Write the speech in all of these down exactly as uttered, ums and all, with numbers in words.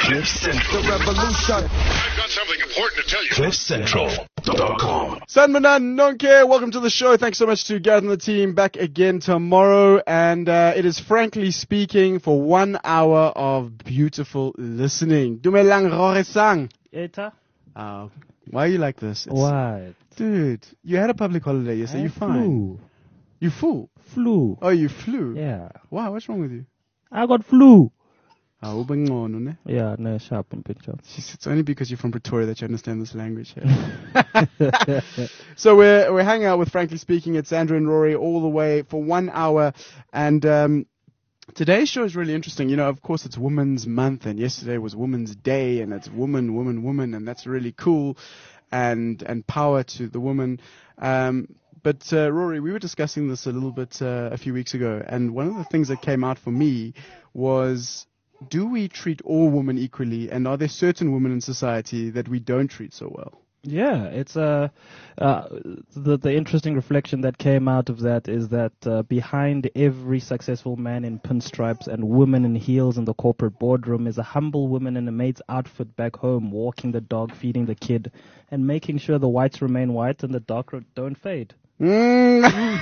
Cliff Central. The revolution. I've got something important to tell you. Cliff Central dot com. Sanmanan Nonke, welcome to the show. Thanks so much to Gareth and the team. Back again tomorrow, and uh, it is Frankly Speaking for one hour of beautiful listening. Dumelang Roresang. Eta? Uh, why are you like this? It's, What? Dude, you had a public holiday yesterday. I You're fine. Flew. You flew? Flu. Oh, you flew? Yeah. Wow, what's wrong with you? I got flu. Ah, ubengcono, ne? Yeah, no, sharp and pinch up. It's only because you're from Pretoria that you understand this language here. So we're we're hanging out with Frankly Speaking. It's Andrew and Rory all the way for one hour, and um, today's show is really interesting. You know, of course, it's Women's Month, and yesterday was Women's Day, and it's woman, woman, woman, and that's really cool, and and power to the woman. Um, but uh, Rory, we were discussing this a little bit uh, a few weeks ago, and one of the things that came out for me was, do we treat all women equally, and are there certain women in society that we don't treat so well? Yeah, it's uh, uh, the the interesting reflection that came out of that is that uh, behind every successful man in pinstripes and woman in heels in the corporate boardroom is a humble woman in a maid's outfit back home, walking the dog, feeding the kid, and making sure the whites remain white and the dark don't fade. Mm.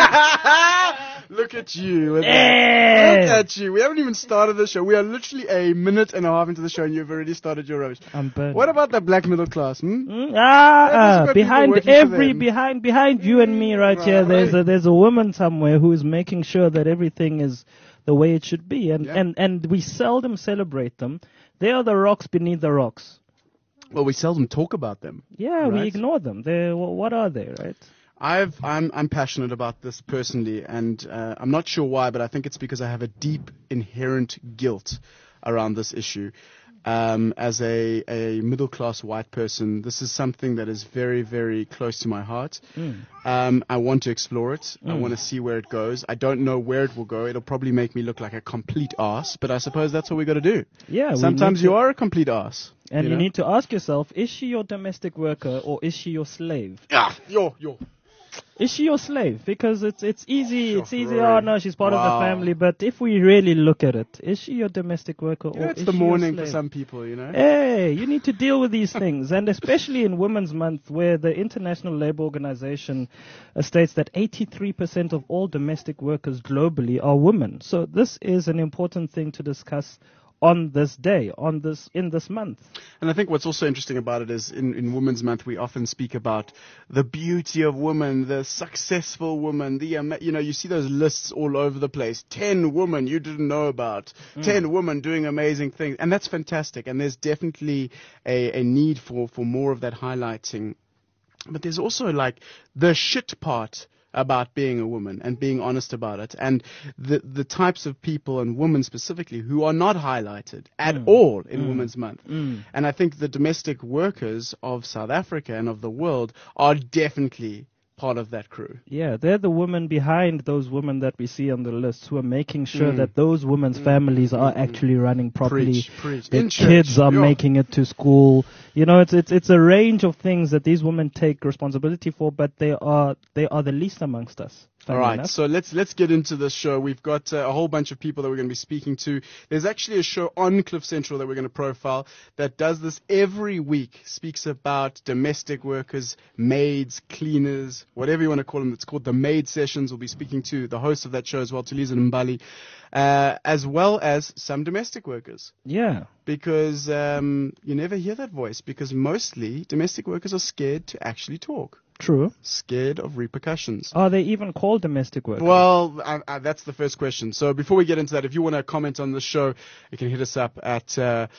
Look at you. With Hey. that. Look at you. We haven't even started the show. We are literally a minute and a half into the show, and you've already started your rubbish. I'm burning. What about the black middle class? Hmm? Mm, Yeah, ah, there's ah, got people behind working for every them. behind behind you and me right here, Right. there's a there's a woman somewhere who is making sure that everything is the way it should be, and Yeah. and and we seldom celebrate them. They are the rocks beneath the rocks. Well, we seldom talk about them. Yeah, we Right. ignore them. They what are they, right? I've, I'm, I'm passionate about this personally, and uh, I'm not sure why, but I think it's because I have a deep inherent guilt around this issue. Um, as a, a middle-class white person, this is something that is very, very close to my heart. Mm. Um, I want to explore it. I Mm. want to see where it goes. I don't know where it will go. It'll probably make me look like a complete ass, but I suppose that's what we got to do. Yeah, we Sometimes need you to- are a complete ass. And you, know? need to ask yourself: is she your domestic worker or is she your slave? Ah, yo, yo. Is she your slave? Because it's it's easy. Sure, it's easy. Rory. Oh no, she's part of Wow. the family. But if we really look at it, is she your domestic worker You know, or it's is the she your morning for slave? some people, you know. Hey, you need to deal with these things, and especially in Women's Month, where the International Labour Organization uh, states that eighty-three percent of all domestic workers globally are women. So this is an important thing to discuss on this day, on this in this month. And I think what's also interesting about it is in, in Women's Month, we often speak about the beauty of women, the successful woman, the, ama- you know, you see those lists all over the place. Ten women you didn't know about. Mm. Ten women doing amazing things. And that's fantastic. And there's definitely a, a need for, for more of that highlighting. But there's also like the shit part about being a woman and being honest about it, and the the types of people and women specifically who are not highlighted at Mm. all in Mm. Women's Month. Mm. And I think the domestic workers of South Africa and of the world are definitely part of that crew. Yeah, they're the women behind those women that we see on the list who are making sure Mm. that those women's families are mm, actually running properly. Preach, preach. The In church, kids are yeah. making it to school. You know, it's it's it's a range of things that these women take responsibility for, but they are they are the least amongst us. All funny right, enough. so let's let's get into this show. We've got uh, a whole bunch of people that we're going to be speaking to. There's actually a show on Cliff Central that we're going to profile that does this every week, speaks about domestic workers, maids, cleaners, whatever you want to call them. It's called the Maid Sessions. We'll be speaking to the host of that show as well, Tuliza Mbali, uh, as well as some domestic workers. Yeah. Because um, you never hear that voice, because mostly domestic workers are scared to actually talk, True. scared of repercussions. Are they even called domestic workers? Well, I, I, that's the first question. So before we get into that, if you want to comment on the show, you can hit us up at uh,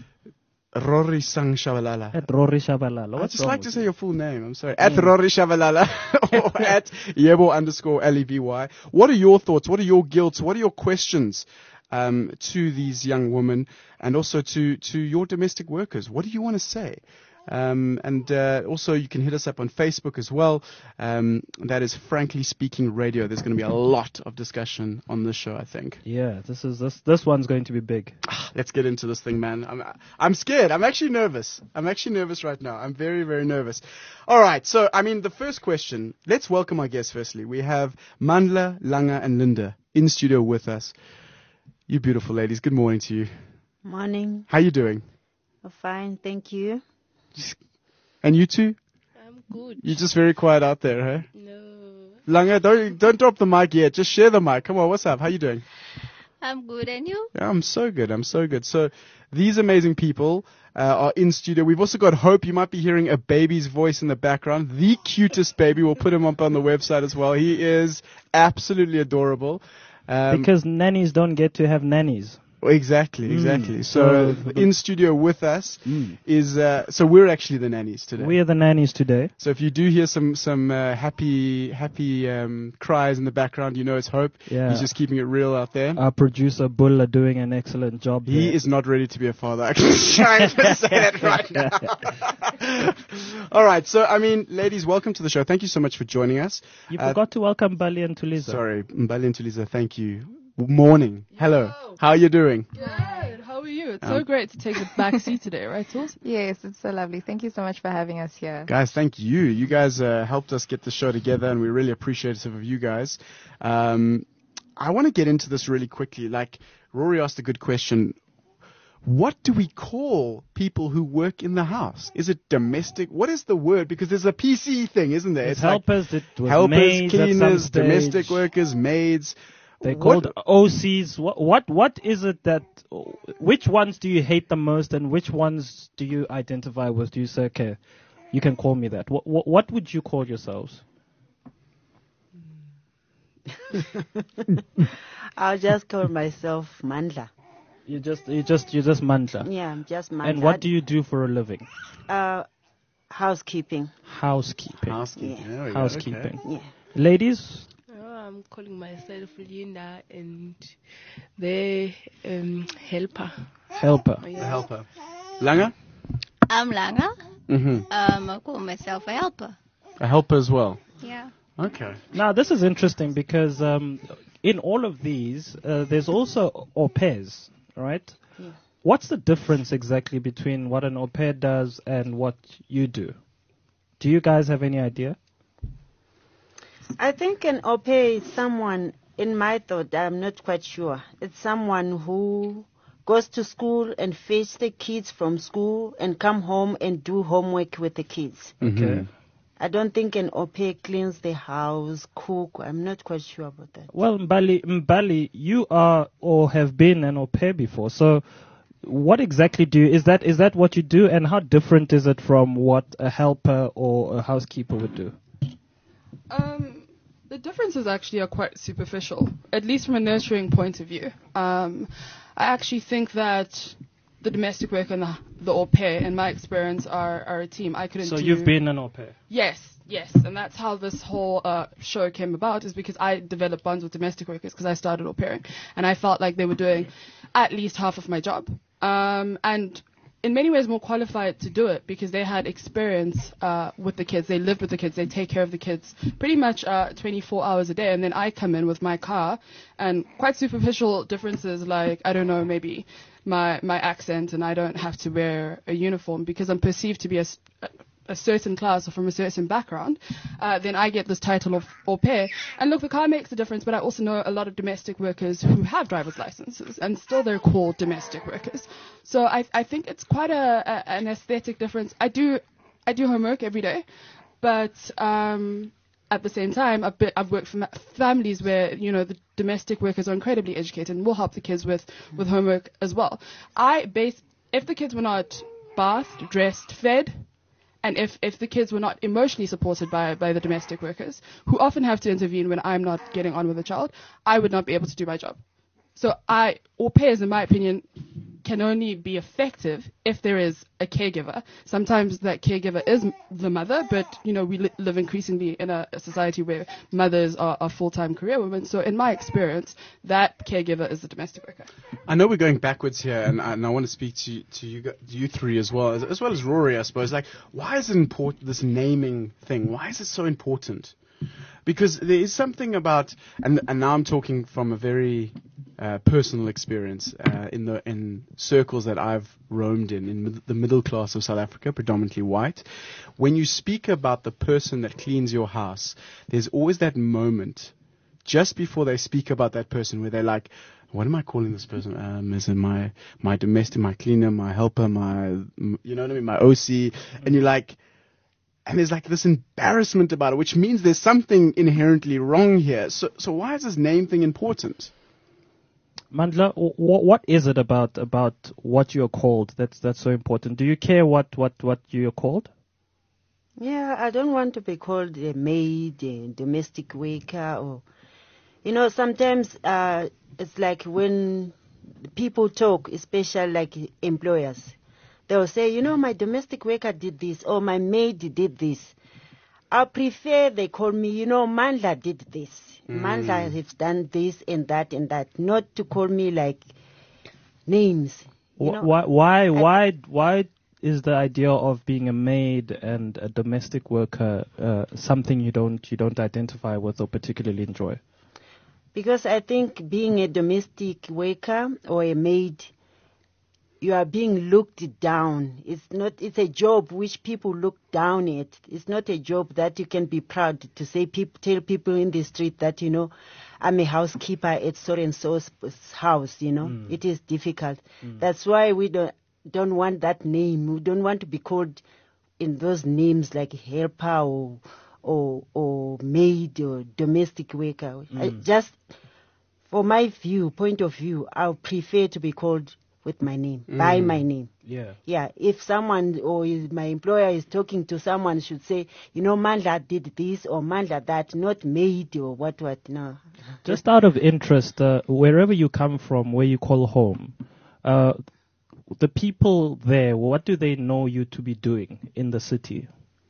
Rory Sang Shabalala. At Rory Shabalala. I What's just wrong like to with say you? your full name. I'm sorry. At Rory Shabalala or at Yebo underscore L E V Y. What are your thoughts? What are your guilts? What are your questions um, to these young women and also to, to your domestic workers? What do you want to say? Um, and uh, also you can hit us up on Facebook as well. Um, that is Frankly Speaking Radio. There's going to be a lot of discussion on this show, I think. Yeah, this is this this one's going to be big. Let's get into this thing, man. I'm I'm scared. I'm actually nervous. I'm actually nervous right now. I'm very, very nervous. All right. So, I mean, the first question. Let's welcome our guests firstly. We have Mandla, Langa, and Linda in studio with us. You beautiful ladies. Good morning to you. Morning. How you doing? Oh, fine, thank you. And you too? I'm good. You're just very quiet out there, huh? No. Langa, don't don't drop the mic yet. Just share the mic. Come on, what's up? How you doing? I'm good, and you? Yeah, I'm so good. I'm so good. So these amazing people uh, are in studio. We've also got Hope. You might be hearing a baby's voice in the background. The cutest baby. We'll put him up on the website as well. He is absolutely adorable. Um, Because nannies don't get to have nannies. Exactly, exactly. Mm. So, So- in studio with us Mm. is, uh, so we're actually the nannies today. We are the nannies today. So if you do hear some, some, uh, happy, happy, um, cries in the background, you know it's Hope. Yeah. He's just keeping it real out there. Our producer Bull are doing an excellent job. He there. is not ready to be a father. I can try to say that right now. All right. So, I mean, ladies, welcome to the show. Thank you so much for joining us. You Uh, forgot to welcome Bali and Tuliza. Sorry, Mbali and Tuliza, thank you. Morning. Hello. How are you doing? Good. How are you? It's Um, so great to take the back seat today, right, Tools? Yes, it's so lovely. Thank you so much for having us here. Guys, thank you. You guys uh, helped us get the show together, and we're really appreciative of you guys. Um, I want to get into this really quickly. Like, Rory asked a good question. What do we call people who work in the house? Is it domestic? What is the word? Because there's a P C thing, isn't there? It's like helpers, it was helpers, maids at some cleaners, stage. domestic workers, maids. They What- called O Cs. What, what what is it that? Which ones do you hate the most, and which ones do you identify with? Do you say, okay, you can call me that? What what, what would you call yourselves? I'll just call myself Mandla. You just you just you just Mandla. Yeah, I'm just Mandla. And what do you do for a living? Uh, housekeeping. Housekeeping. Housekeeping. There we go, Housekeeping. okay. Yeah. Ladies, Oh, I'm calling myself Linda and the um, helper. helper. Oh, The yeah. helper. Langa? I'm Langa. Mm-hmm. Um, I call myself a helper. A helper as well. Yeah. Okay. Now this is interesting because um, in all of these, uh, there's also au pairs, right? Yeah. What's the difference exactly between what an au pair does and what you do? Do you guys have any idea? I think an au pair is someone, in my thought, I'm not quite sure. It's someone who goes to school and fetch the kids from school and come home and do homework with the kids. Okay. I don't think an au pair cleans the house, cook. I'm not quite sure about that. Well, Mbali, Mbali, you are or have been an au pair before. So, what exactly do you, is that? Is that what you do, and how different is it from what a helper or a housekeeper would do? Um, the differences actually are quite superficial, at least from a nurturing point of view. Um, I actually think that the domestic worker and the, the au pair, in my experience, are, are a team. I couldn't So do... you've been an au pair. Yes, yes, and that's how this whole uh, show came about, is because I developed bonds with domestic workers because I started au pairing, and I felt like they were doing at least half of my job, um, and in many ways more qualified to do it because they had experience uh, with the kids, they lived with the kids, they take care of the kids pretty much uh, twenty-four hours a day, and then I come in with my car, and quite superficial differences like, I don't know, maybe my my accent, and I don't have to wear a uniform because I'm perceived to be a, s- a- a certain class or from a certain background, uh, then I get this title of au pair. And look, the car makes a difference, but I also know a lot of domestic workers who have driver's licenses, and still they're called domestic workers. So I I think it's quite a, a an aesthetic difference. I do I do homework every day, but um, at the same time, I've, been, I've worked for ma- families where, you know, the domestic workers are incredibly educated and will help the kids with, with homework as well. I base, if the kids were not bathed, dressed, fed, and if, if the kids were not emotionally supported by, by the domestic workers, who often have to intervene when I'm not getting on with the child, I would not be able to do my job. So I, au pairs, in my opinion, can only be effective if there is a caregiver. Sometimes that caregiver is m- the mother, but, you know, we li- live increasingly in a, a society where mothers are, are full-time career women. So in my experience, that caregiver is the domestic worker. I know we're going backwards here, and I, and I want to speak to to you, gu- you three as well, as, as well as Rory, I suppose. Like, why is it important, this naming thing? Why is it so important? Because there is something about, and and now I'm talking from a very uh, personal experience uh, in the in circles that I've roamed in, in mid- the middle class of South Africa, predominantly white. When you speak about the person that cleans your house, there's always that moment just before they speak about that person, where they're like, what am I calling this person? Um, is it my, my domestic, my cleaner, my helper, my, m- you know what I mean, my O C? And you're like, and there's like this embarrassment about it, which means there's something inherently wrong here. So, so why is this name thing important? Mandla, w- what is it about about what you're called that's that's so important? Do you care what, what, what you're called? Yeah, I don't want to be called a maid, a domestic worker, or, you know, sometimes uh, it's like when people talk, especially like employers, they'll say, you know, my domestic worker did this, or my maid did this. I prefer they call me, you know, Mandla did this. Mm. Mandla has done this and that and that. Not to call me like names. You know? Why, why, why, why is the idea of being a maid and a domestic worker uh, something you don't you don't identify with or particularly enjoy? Because I think being a domestic worker or a maid, you are being looked down. It's not. It's a job which people look down at. It's not a job that you can be proud to say. People tell people in the street that, you know, I'm a housekeeper at so and so's house. You know, mm. It is difficult. Mm. That's why we don't don't want that name. We don't want to be called in those names like helper or or, or maid or domestic worker. Mm. I just for my view, point of view, I would prefer to be called with my name, mm. by my name. Yeah. Yeah. If someone or is, my employer is talking to someone, should say, you know, Mandla did this or Mandla that, not maid or what, what, no. Just out of interest, uh, wherever you come from, where you call home, uh, the people there, what do they know you to be doing in the city?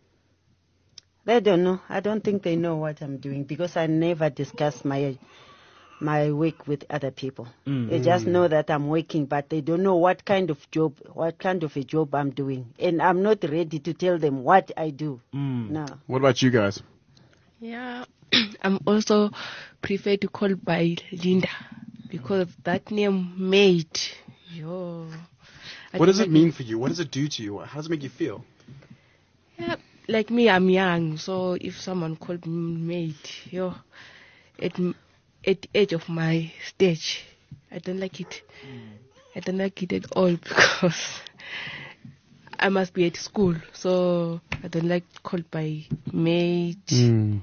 They don't know. I don't think they know what I'm doing because I never discuss my my work with other people. Mm. They just know that I'm working, but they don't know what kind of job, what kind of a job I'm doing. And I'm not ready to tell them what I do. Mm. No. What about you guys? Yeah, I'm also prefer to call by Linda because that name maid. Yo. I What does it mean for you? What does it do to you? How does it make you feel? Yeah, like me, I'm young, so if someone called me maid, yo, it at the age of my stage, I don't like it. Mm. I don't like it at all because I must be at school, so I don't like called by maid. Mm.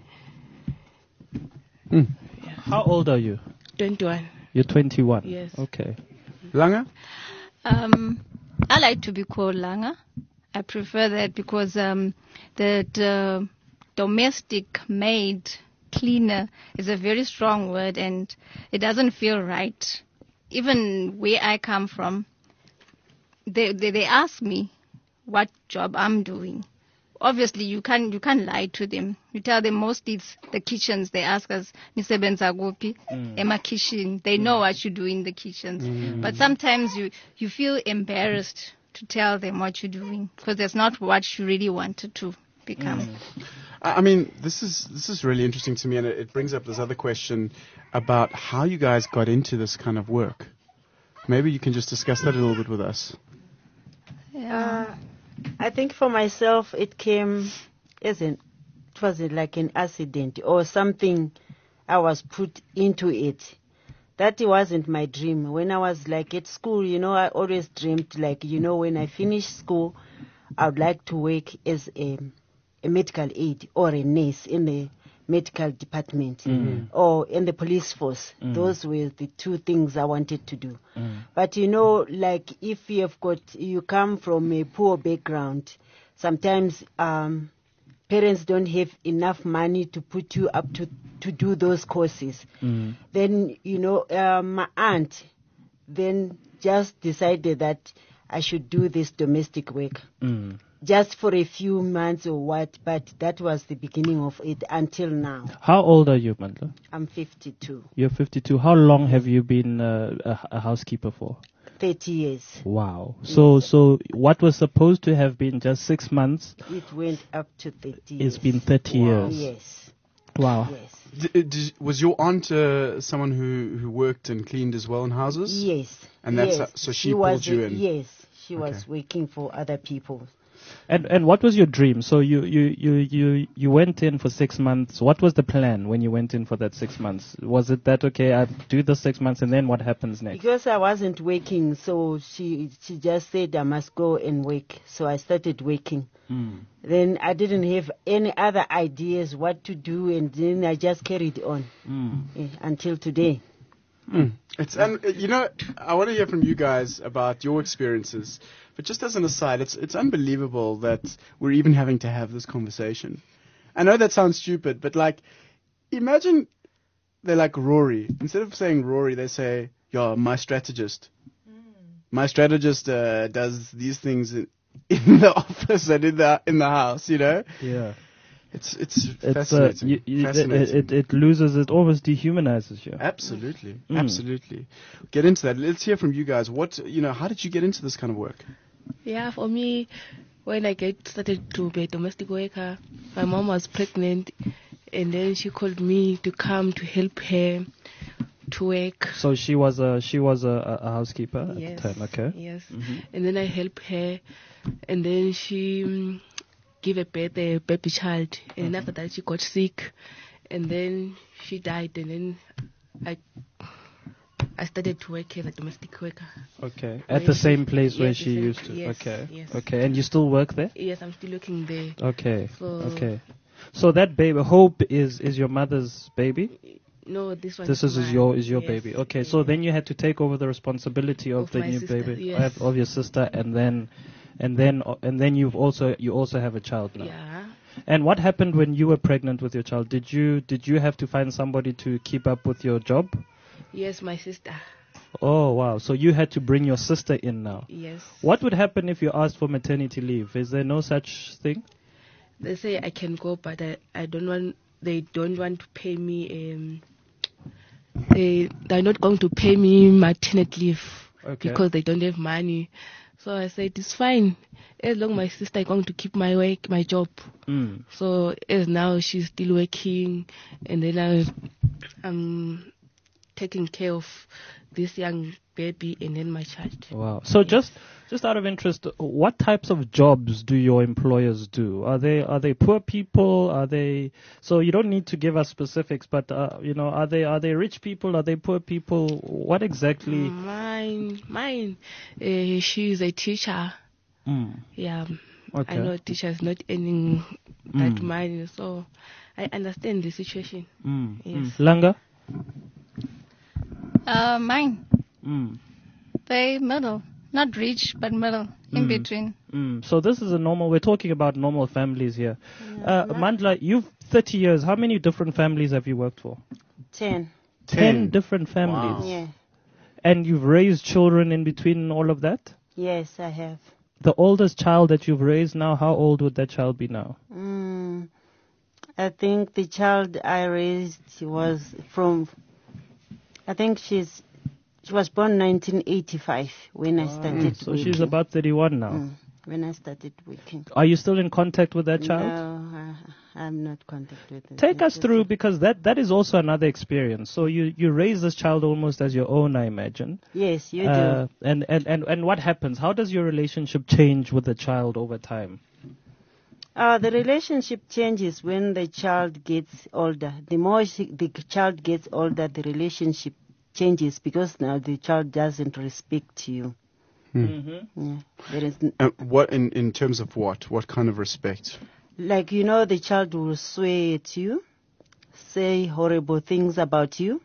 Mm. Yeah. How old are you? twenty-one. You're twenty-one? Yes. Okay. Langa? Um, I like to be called Langa. I prefer that because um, the, the domestic maid cleaner is a very strong word and it doesn't feel right. Even where I come from, they they, they ask me what job I'm doing. Obviously, you can't you can't lie to them. You tell them mostly it's the kitchens. They ask us, "Nisebenza kuphi?" Ema kitchen. They know what you do in the kitchens. Mm. But sometimes you you feel embarrassed to tell them what you're doing because that's not what you really wanted to become. Mm. I mean, this is this is really interesting to me, and it, it brings up this other question about how you guys got into this kind of work. Maybe you can just discuss that a little bit with us. Yeah. Uh, I think for myself, it came as an, it was like an accident or something. I was put into it. That wasn't my dream. When I was like at school, you know, I always dreamed like, you know, when I finish school, I would like to work as a a medical aid or a nurse in the medical department mm. or in the police force. Mm. Those were the two things I wanted to do. Mm. But you know, like if you have got, you come from a poor background, sometimes um, parents don't have enough money to put you up to, to do those courses. Mm. Then, you know, uh, my aunt then just decided that I should do this domestic work. Mm. Just for a few months or what, but that was the beginning of it until now. How old are you, Mandla? I'm fifty-two. You're fifty-two. How long have you been uh, a, a housekeeper for? thirty years. Wow. So, yes. so what was supposed to have been just six months? It went up to thirty years. It's been thirty wow. years. Yes. Wow. Yes. D- d- was your aunt uh, someone who, who worked and cleaned as well in houses? Yes. And that's yes. uh, so she, she pulled was, you in? Yes. She okay. was working for other people. And and what was your dream? So you, you, you, you, you went in for six months. What was the plan when you went in for that six months? Was it that, okay, I do the six months and then what happens next? Because I wasn't working, so she she just said I must go and work. So I started working. Mm. Then I didn't have any other ideas what to do, and then I just carried on Mm. eh, until today. Mm. It's un- you know, I want to hear from you guys about your experiences. But just as an aside, it's it's unbelievable that we're even having to have this conversation. I know that sounds stupid, but like, imagine they're like Rory. Instead of saying Rory, they say, "Yo, my strategist. My strategist uh, does these things in, in the office and in the in the house." You know. Yeah. It's it's, It's, uh, fascinating. you, you, fascinating. it, it, it loses, it almost dehumanizes you. Absolutely, Mm. absolutely. Get into that. Let's hear from you guys. What you know? How did you get into this kind of work? Yeah, for me, when I get started to be a domestic worker, my mom was pregnant, and then she called me to come to help her to work. So she was a she was a, a housekeeper Yes, at the time. Okay. Yes, Mhm. and then I help her, and then she um, gave a birth a baby child, and then after that she got sick, and then she died, and then I I started to work as a domestic worker. Okay. Where At the she- same place where yes, she the same- used to. yes, Okay. yes. Okay. And you still work there? Yes, I'm still working there. Okay. So- Okay. So that baby, Hope, is is your mother's baby? No, this one. This is, is mine. your is your Yes, baby. Okay. yes. So then you had to take over the responsibility of, Of the my new sister, baby yes. of, of your sister, and then and then uh, and then you've also you also have a child now. Yeah. And what happened when you were pregnant with your child? Did you did you have to find somebody to keep up with your job? Yes, my sister. Oh wow! So you had to bring your sister in now. Yes. What would happen if you asked for maternity leave? Is there no such thing? They say I can go, but I, I don't want. They don't want to pay me. Um, they they're not going to pay me maternity leave Okay. because they don't have money. So I said it's fine as long my sister is going to keep my work, my job. Mm. So as now she's still working, and then I, I'm taking care of this young baby and then my child. Wow. So just just out of interest, what types of jobs do your employers do? Are they are they poor people? Are they so you don't need to give us specifics, but uh, you know, are they are they rich people? Are they poor people? What exactly? Mine, mine. Uh, she's a teacher. Mm. Yeah. Okay. I know teachers not earning that Mm. money, so I understand the situation. Mm. Yes. Mm. Langa? Uh, mine, Mm. they middle, not rich, but middle, in Mm. between. Mm. So this is a normal. We're talking about normal families here. Uh, Mandla, you've thirty years. How many different families have you worked for? Ten. Ten different families. Yeah. And you've raised children in between all of that? Yes, I have. The oldest child that you've raised now, how old would that child be now? Mm, I think the child I raised was from. I think she's. She was born nineteen eighty-five when I started. So working. she's about thirty-one now. Mm, when I started working. Are you still in contact with that child? No, I, I'm not contact with her. Take us through, because that, that is also another experience. So you, you raise this child almost as your own, I imagine. Yes, you Uh, do. and, and, and, and what happens? How does your relationship change with the child over time? Uh, the relationship changes when the child gets older. The more she, the child gets older, the relationship changes because now the child doesn't respect you. Mm-hmm. Yeah. There is n- Uh, what in, in terms of what? What kind of respect? like you know the child will swear at you, say horrible things about you.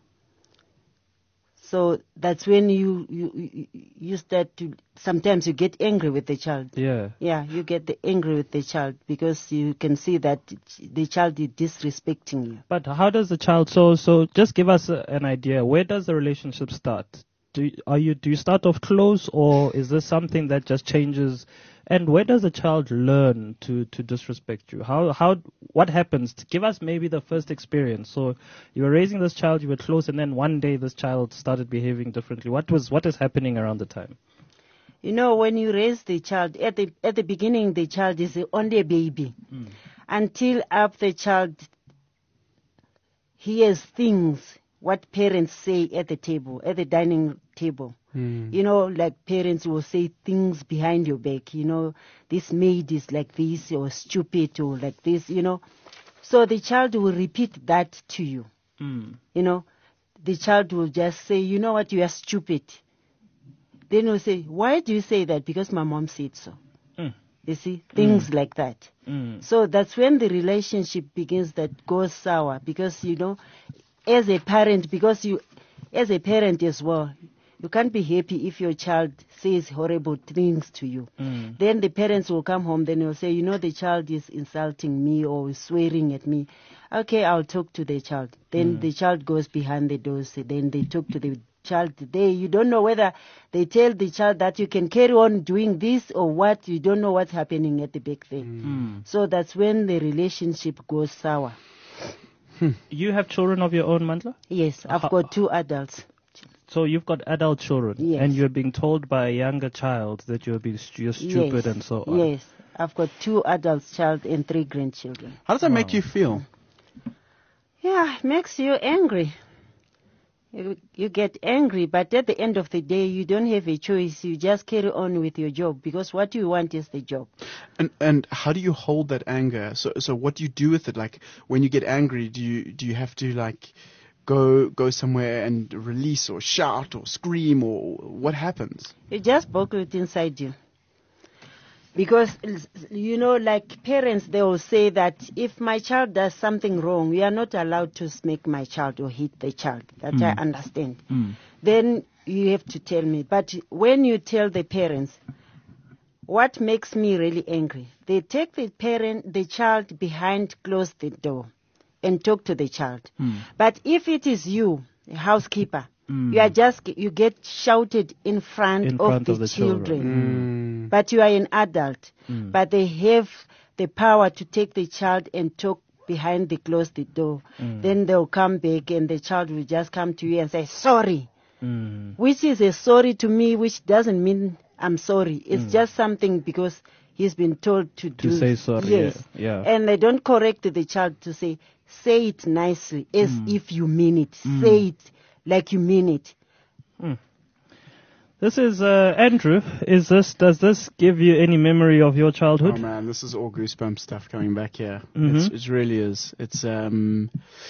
So that's when you you you- you start to sometimes you get angry with the child. Yeah. Yeah, you get the angry with the child because you can see that the child is disrespecting you. But how does the child, so, so just give us a, an idea. Where does the relationship start? Do you, are you, do you start off close, or is this something that just changes? And where does the child learn to, to disrespect you? How, how, what happens? Give us maybe the first experience. So you were raising this child, you were close, and then one day this child started behaving differently. What was, what is happening around the time? You know, when you raise the child, at the at the beginning, the child is only a baby. Mm. Until up the child hears things, what parents say at the table, at the dining acceptable. Mm. You know, like parents will say things behind your back, you know, this maid is like this or stupid or like this, you know. So the child will repeat that to you. Mm. You know, the child will just say, you know what, you are stupid. Then he'll say, why do you say that? Because my mom said so. Mm. You see, things Mm. like that. Mm. So that's when the relationship begins that goes sour because, you know, as a parent, because you, as a parent as well, you can't be happy if your child says horrible things to you. Mm. Then the parents will come home, then they'll say, you know, the child is insulting me or swearing at me. Okay, I'll talk to the child. Then Mm. the child goes behind the doors, then they talk to the child. They, you don't know whether they tell the child that you can carry on doing this or what. You don't know what's happening at the back there. Mm. So that's when the relationship goes sour. You have children of your own, Mandla? Yes, I've How- got two adults. So you've got adult children, Yes. and you're being told by a younger child that you're being st- you're stupid Yes, and so on. Yes, I've got two adults, child, and three grandchildren. How does that make you feel? Yeah, it makes you angry. You, you get angry, but at the end of the day, you don't have a choice. You just carry on with your job because what you want is the job. And and how do you hold that anger? So so what do you do with it? Like when you get angry, do you do you have to like go go somewhere and release or shout or scream, or what happens? You just bottle it inside you. Because, you know, like parents, they will say that if my child does something wrong, we are not allowed to smack my child or hit the child. That I Mm. understand. Mm. Then you have to tell me. But when you tell the parents, what makes me really angry? They take the parent, the child behind, close the door, and talk to the child. Mm. But if it is you, a housekeeper, Mm. you are just you get shouted in front, In of, front the of the children. children. But you are an adult. Mm. But they have the power to take the child and talk behind the closed door. Mm. Then they'll come back and the child will just come to you and say sorry, Mm. which is a sorry to me, which doesn't mean I'm sorry. It's Mm. just something because he's been told to, To do. say sorry, Yes. yeah, yeah. And they don't correct the child to say, say it nicely, as Mm. if you mean it. Mm. Say it like you mean it. Mm. This is uh, Andrew. Is this? Does this give you any memory of your Oh childhood? man, this is all goosebump stuff coming back here. Mhm. It's, it really is. It's um.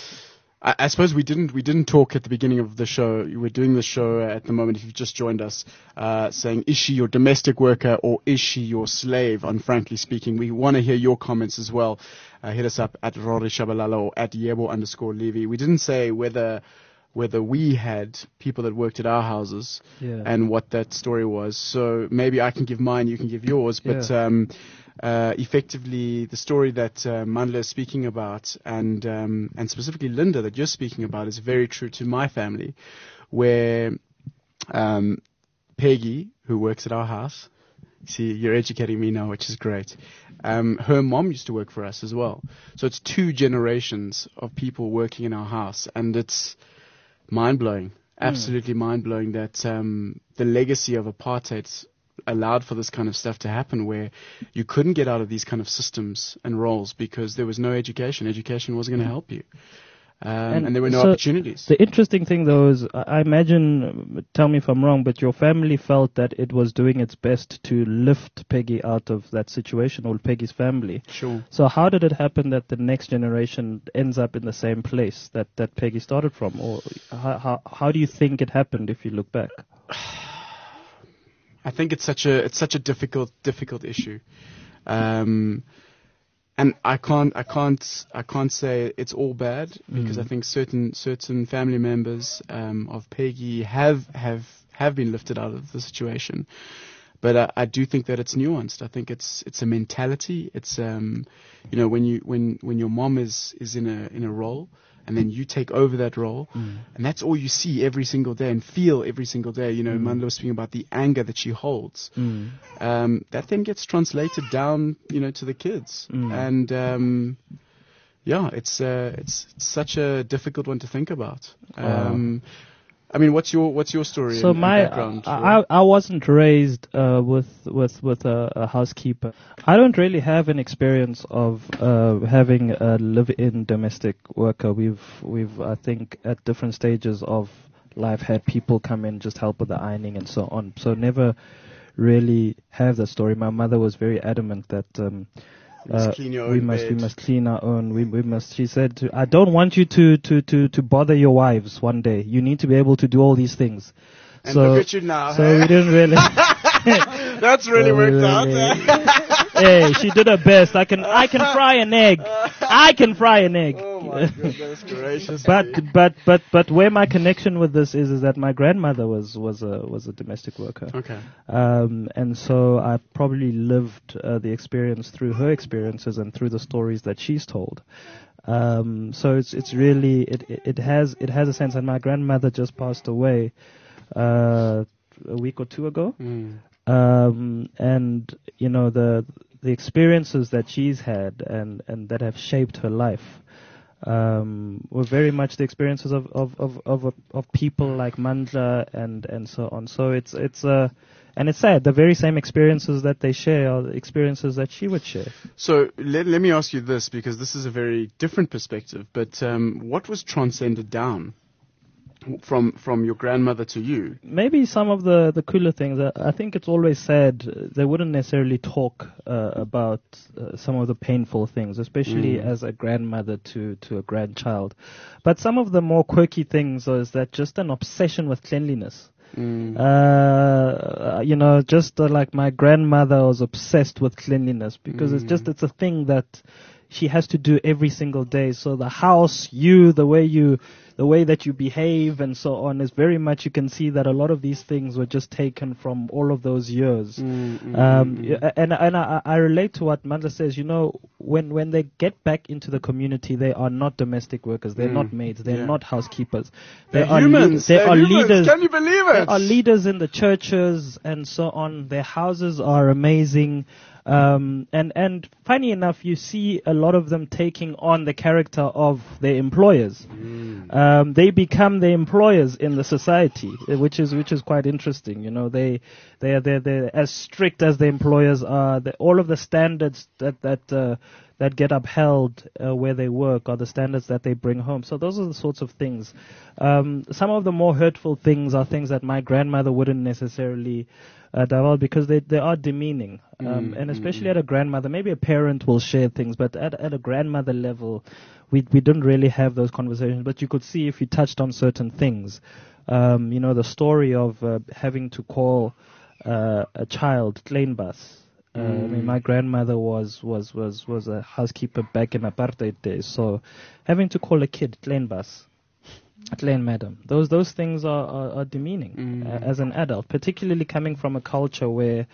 I, I suppose we didn't we didn't talk at the beginning of the show. We're doing the show at the moment. If you've just joined us, uh, saying is she your domestic worker or is she your slave? On Frankly Speaking, we want to hear your comments as well. Uh, hit us up at Rory Shabalala or at Yebo underscore Levy. We didn't say whether whether we had people that worked at our houses Yeah. and what that story was. So maybe I can give mine, you can give yours. But Yeah. um, uh, effectively, the story that uh, Mandla is speaking about, and um, and specifically Linda that you're speaking about, is very true to my family, where um, Peggy, who works at our house, see, you're educating me now, which is great. Um, her mom used to work for us as well. So it's two generations of people working in our house, and it's mind-blowing, absolutely mind-blowing that um, the legacy of apartheid allowed for this kind of stuff to happen, where you couldn't get out of these kind of systems and roles because there was no education. Education wasn't going to help you. Um, and, there were no so opportunities. The interesting thing, though, is I I imagine, tell me if I'm wrong, but your family felt that it was doing its best to lift Peggy out of that situation, or Peggy's family. Sure. So how did it happen that the next generation ends up in the same place that, that Peggy started from? Or how, how, how do you think it happened if you look back? I think it's such a it's such a difficult difficult issue. Um, And I can't, I can't, I can't say it's all bad because Mm. I think certain, certain family members um, of Peggy have, have, have been lifted out of the situation. But I, I do think that it's nuanced. I think it's, it's a mentality. It's, um, you know, when you, when, when your mom is, is in a, in a role, and then you take over that role, Mm. and that's all you see every single day and feel every single day. You know, Mm. Mandla was speaking about the anger that she holds. Mm. Um, that then gets translated down, you know, to the kids. Mm. And um, yeah, it's uh, it's it's such a difficult one to think about. Um, I mean, what's your what's your story? So and, and my, background? I, I I wasn't raised uh, with with with a, a housekeeper. I don't really have an experience of uh, having a live-in domestic worker. We've we've I think at different stages of life had people come in, just help with the ironing and so on. So never really have that story. My mother was very adamant that um, must uh, clean your we own must bed. we must clean our own. We we must. She said, to, "I don't want you to, to, to, to bother your wives one day. You need to be able to do all these things." And so, look at you now. So hey? we didn't really. That's really So we worked out. really- hey, she did her best. I can I can fry an egg. I can fry an egg. Oh my goodness gracious. But but but but where my connection with this is is that my grandmother was was a was a domestic worker. Okay. Um, and so I probably lived uh, the experience through her experiences and through the stories that she's told. Um, so it's it's really it, it it has it has a sense. And my grandmother just passed away uh, a week or two ago. Mm. Um, and you know the the experiences that she's had and, and that have shaped her life um, were very much the experiences of of of of, of people like Mandla and, and so on. So it's it's uh, and it's sad. The very same experiences that they share are the experiences that she would share. So let let me ask you this, because this is a very different perspective. But um, what was transcended down from from your grandmother to you? Maybe some of the, the cooler things. I, I think it's always sad. uh, They wouldn't necessarily talk uh, about uh, some of the painful things, especially Mm. as a grandmother to, to a grandchild. But some of the more quirky things is that just an obsession with cleanliness. Mm. Uh, you know, just uh, like my grandmother was obsessed with cleanliness because it's just, it's a thing that she has to do every single day. So the house, you, the way you, the way that you behave and so on is very much, you can see that a lot of these things were just taken from all of those years. Mm, mm, Um, mm, y- and and I, I relate to what Mandla says. You know, when when they get back into the community, they are not domestic workers. They're Mm, not maids. They're yeah. not housekeepers. They're They are humans. they They're are humans. leaders. Can you believe They it? are leaders in the churches and so on. Their houses are amazing. Um, and, and funny enough, you see a lot of them taking on the character of their employers. Um, they become the employers in the society, uh, which is which is quite interesting. You know, they they are they're, they're as strict as the employers are. The, all of the standards that that uh, that get upheld uh, where they work are the standards that they bring home. So those are the sorts of things. Um, some of the more hurtful things are things that my grandmother wouldn't necessarily uh, divulge because they they are demeaning. Um, Mm, and mm, especially mm. at a grandmother, maybe a parent will share things, but at at a grandmother level, we we didn't really have those conversations. But you could see if you touched on certain things. Um, you know, the story of uh, having to call uh, a child Kleinbas. Uh, I mean, Mm. my grandmother was, was, was, was a housekeeper back in apartheid days, so having to call a kid Kleinbas, Klein madam, those those things are, are, are demeaning Mm. uh, as an adult, particularly coming from a culture where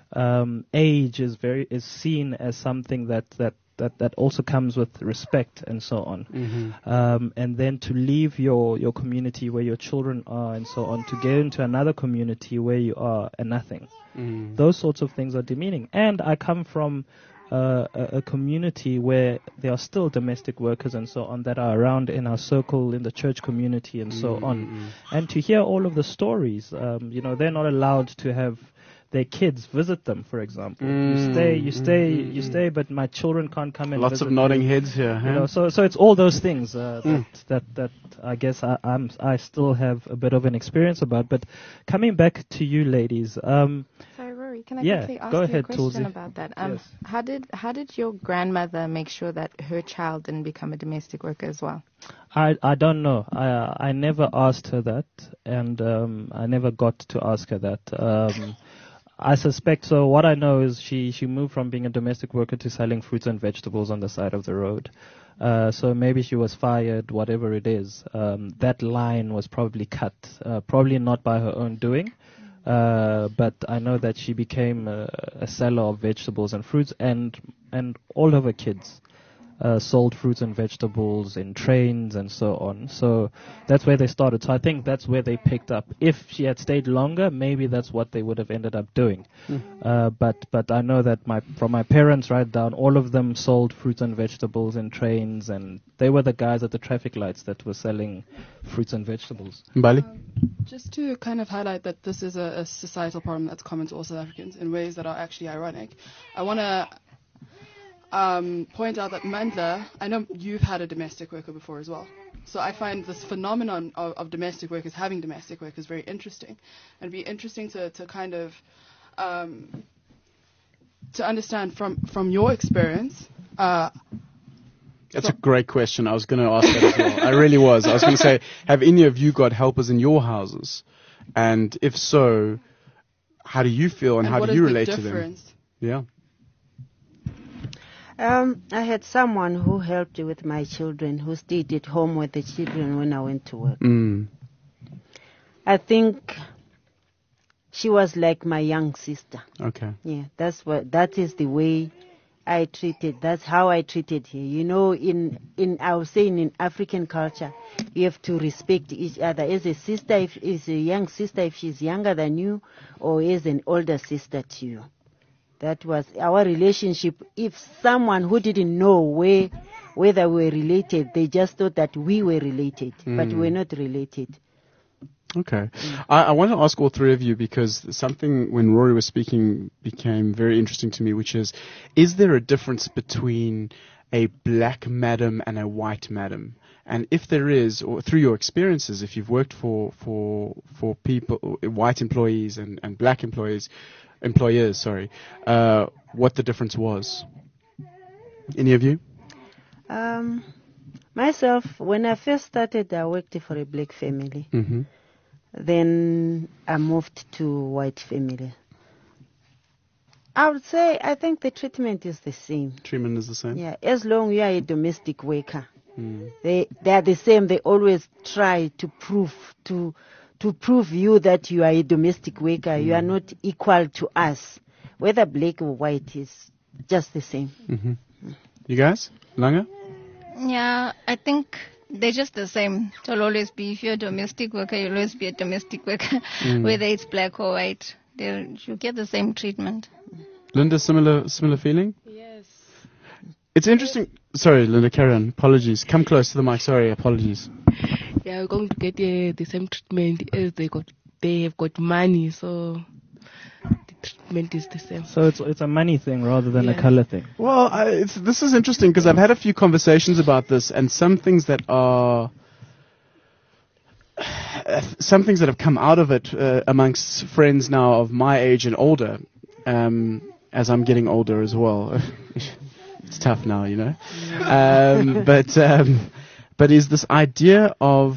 um, age is very is seen as something that, that, that, that also comes with respect and so on. Mhm. Um, and then to leave your, your community where your children are and so on to get into another community where you are a nothing. Mm. Those sorts of things are demeaning. And I come from uh, a, a community where there are still domestic workers and so on that are around in our circle, in the church community and so Mm, on. mm, mm. And to hear all of the stories, um, you know, they're not allowed to have their kids visit them, for example. you Mm, stay, you mm, stay, mm, you mm. stay, but my children can't come and Lots visit of nodding you. heads here. You Huh? know, so so it's all those things uh, Mm. that, that that I guess I, I'm I still have a bit of an experience about. But coming back to you, ladies, um, Sorry, Rory, can I Yeah, quickly ask go you ahead, a question Tulsi. about that? Um, Yes. How did how did your grandmother make sure that her child didn't become a domestic worker as well? I I don't know. I I never asked her that, and um, I never got to ask her that. Um, I suspect so. What I know is she she moved from being a domestic worker to selling fruits and vegetables on the side of the road. Uh, so maybe she was fired, whatever it is. Um, that line was probably cut, uh, probably not by her own doing. Uh, but I know that she became a, a seller of vegetables and fruits, and and all of her kids uh, sold fruits and vegetables in trains and so on. So that's where they started. So I think that's where they picked up. If she had stayed longer, maybe that's what they would have ended up doing. Uh, but but I know that my from my parents right down, all of them sold fruits and vegetables in trains, and they were the guys at the traffic lights that were selling fruits and vegetables. Mbali? Just to kind of highlight that this is a, a societal problem that's common to all South Africans in ways that are actually ironic, I want to um, point out that Mandla, I know you've had a domestic worker before as well. So I find this phenomenon of, of domestic workers having domestic workers very interesting. And it'd be interesting to, to kind of um, to understand from, from your experience. Uh, That's a great question. I was going to ask that as well. I really was. I was going to say, have any of you got helpers in your houses? And if so, how do you feel and, and how what do is you the relate difference? to them? Yeah. Um, I had someone who helped with my children, who stayed at home with the children when I went to work. Mm. I think she was like my young sister. Okay. Yeah, that's what. That is the way I treated. That's how I treated her. You know, in in I was saying in African culture, you have to respect each other. As a sister, if is a young sister, if she's younger than you, or as an older sister to you. That was our relationship. If someone who didn't know where, whether we were related, they just thought that we were related, mm. but we were not related. Okay. Mm. I, I want to ask all three of you, because something when Rory was speaking became very interesting to me, which is, is there a difference between a black madam and a white madam? And if there is, or through your experiences, if you've worked for, for, for people, white employees and, and black employees, employers, sorry, uh, what the difference was. Any of you? Um, myself, when I first started, I worked for a black family. Mm-hmm. Then I moved to white family. I would say I think the treatment is the same. Treatment is the same? Yeah, as long as you are a domestic worker. Mm. They they are the same. They always try to prove to to prove you that you are a domestic worker. Mm. You are not equal to us. Whether black or white is just the same. Mm-hmm. You guys? Langa? Yeah, I think they're just the same. It'll always be, if you're a domestic worker, you'll always be a domestic worker. Mm. Whether it's black or white, you get the same treatment. Linda, similar similar feeling? Yes. It's interesting. Sorry, Linda, carry on. Apologies. Come close to the mic. Sorry, apologies. Yeah, we're going to get uh, the same treatment as they got. They have got money, so the treatment is the same. So it's it's a money thing rather than yeah. a color thing. Well, I, it's, this is interesting because I've had a few conversations about this, and some things that are some things that have come out of it uh, amongst friends now of my age and older, um, as I'm getting older as well. It's tough now, you know. Um, but um, but is this idea of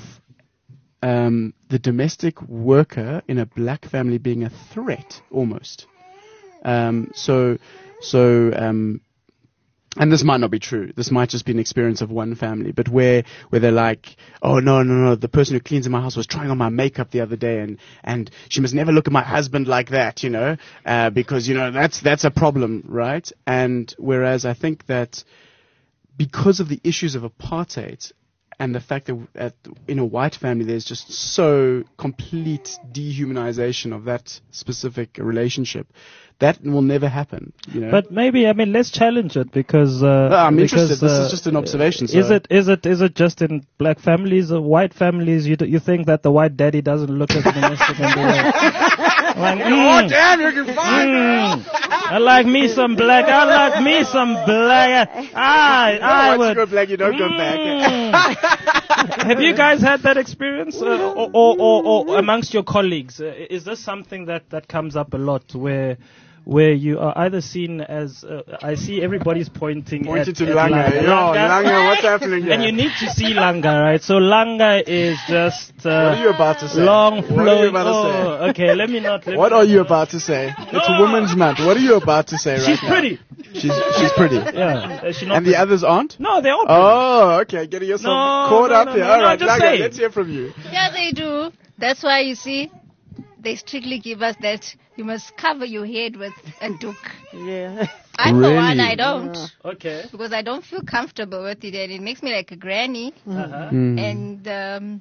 um, the domestic worker in a black family being a threat almost? Um, so so um, and this might not be true. This might just be an experience of one family, but where where they're like, oh no no no, the person who cleans in my house was trying on my makeup the other day, and and she must never look at my husband like that, you know, uh, because you know that's that's a problem, right? And whereas I think that because of the issues of apartheid and the fact that at, in a white family there's just so complete dehumanization of that specific relationship, that will never happen, you know. But maybe, I mean, let's challenge it, because uh, no, I'm because, interested. uh, this is just an observation. So. Is it is it is it just in black families or white families? You d- you think that the white daddy doesn't look at the domestic and be like, like mm, oh damn, you can find mm, I like me some black. I like me some black. I I Once would. you go black, you don't go back. Have you guys had that experience, uh, or, or, or, or amongst your colleagues? Uh, is this something that, that comes up a lot, where where you are either seen as uh, I see everybody's pointing Pointing at, to at Langa. Langa. Yo, Langa, what's happening here? And you need to see Langa, right? So Langa is just uh, what are you about to say? long What are you flowing. about Oh, to say? okay. Let me not. Let What me are not, you about to say? It's a woman's month. What are you about to say right She's now? pretty. She's she's pretty. Yeah. Is she not And pretty? the others aren't? No, they're all pretty. Oh, okay. Getting yourself No, caught no, up no, here. no, All no, right, just Langa, saying. let's hear from you. Yeah, they do. That's why, you see, they strictly give us that you must cover your head with a duke. Yeah. I, for Really? one, I don't. Okay. Because I don't feel comfortable with it, and it makes me like a granny. Uh-huh. Mm. And um,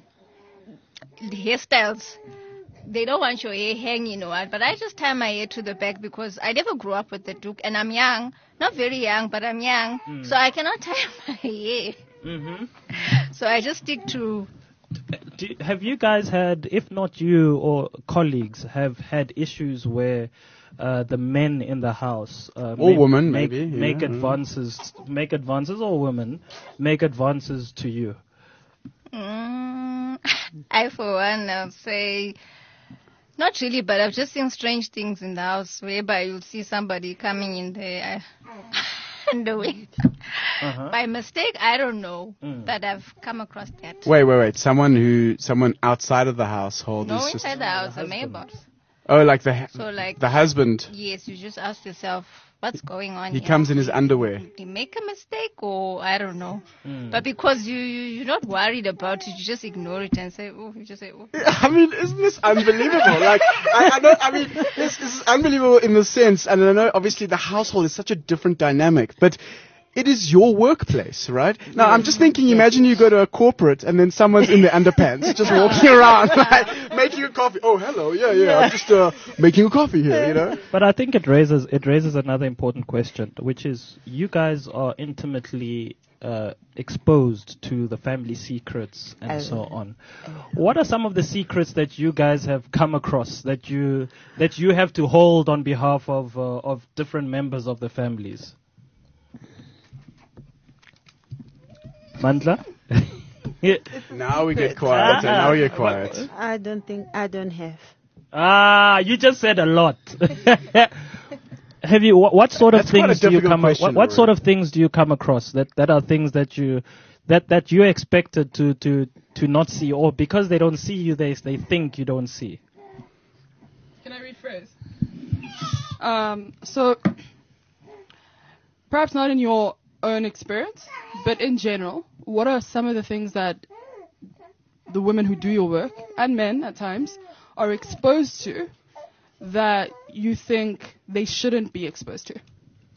the hairstyles, they don't want your hair hanging or what, but I just tie my hair to the back because I never grew up with the duke, and I'm young. Not very young, but I'm young. Mm. So I cannot tie my hair. Mm-hmm. So I just stick to... Do, have you guys had, if not you or colleagues, have had issues where uh, the men in the house uh, Or make, women, make, maybe, yeah, make yeah. advances, make advances, or women make advances to you? Mm, I, for one, I'll say, not really, but I've just seen strange things in the house whereby you'll see somebody coming in there and the way. Uh-huh. By mistake, I don't know, Mm. but I've come across that. Wait, wait, wait. Someone who, someone outside of the household No, is just. inside the house, a mailbox. Oh, like the hu- So, like, the husband. Yes, you just ask yourself, what's going on He here? comes in his underwear. Did he make a mistake or I don't know? Mm. But because you, you, you're not worried about it, you just ignore it and say, oh, you just say, oh. I mean, isn't this unbelievable? Like, I, I don't. I mean, this, this is unbelievable in the sense, and I know obviously the household is such a different dynamic, but it is your workplace, right? Now, I'm just thinking, imagine you go to a corporate and then someone's in their underpants, just walking around, like, making a coffee. Oh, hello, yeah, yeah, I'm just uh, making a coffee here, you know? But I think it raises it raises another important question, which is you guys are intimately uh, exposed to the family secrets and Uh, so on. What are some of the secrets that you guys have come across that you that you have to hold on behalf of uh, of different members of the families? Mandla? Yeah. Now we get quiet, and now we get quiet. I don't think, I don't have. Ah, you just said a lot. Have you? What, what sort of That's quite a things do you difficult come? question, What, what Rory. sort of things do you come across that, that are things that you that that you expected to, to, to not see, or because they don't see you, they they think you don't see? Can I rephrase? Um, so, perhaps not in your own experience, but in general, what are some of the things that the women who do your work, and men at times, are exposed to that you think they shouldn't be exposed to?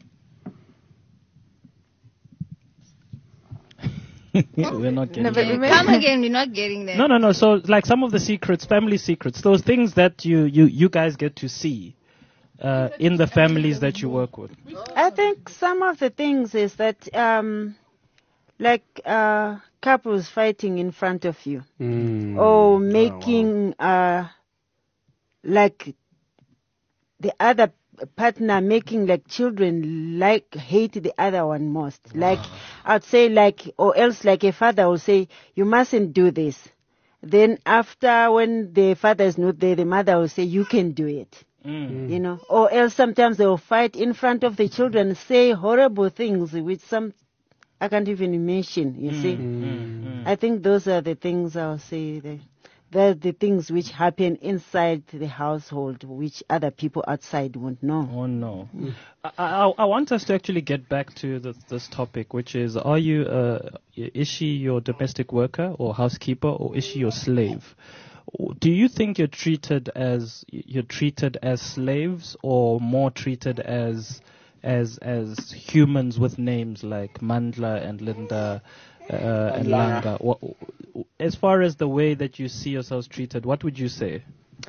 We're not getting. No, but it. women- Come again, you're not getting there. No, no, no. So, like some of the secrets, family secrets, those things that you you, you guys get to see uh, in the families that you work with. I think some of the things is that, um, like uh, couples fighting in front of you, Mm. or making uh, like the other partner making like children like hate the other one most. Like I'd say like, or else like a father will say, you mustn't do this. Then after when the father is not there, the mother will say, you can do it. Mm. You know, or else sometimes they will fight in front of the children, say horrible things which some I can't even mention. You see, Mm. I think those are the things I'll say. The, they're the things which happen inside the household, which other people outside won't know. Oh no! I, I, I want us to actually get back to this, this topic, which is: Are you uh, is she your domestic worker or housekeeper, or is she your slave? Do you think you're treated as you're treated as slaves, or more treated as as as humans with names like Mandla and Linda uh, and Langa? What, as far as the way that you see yourselves treated, what would you say?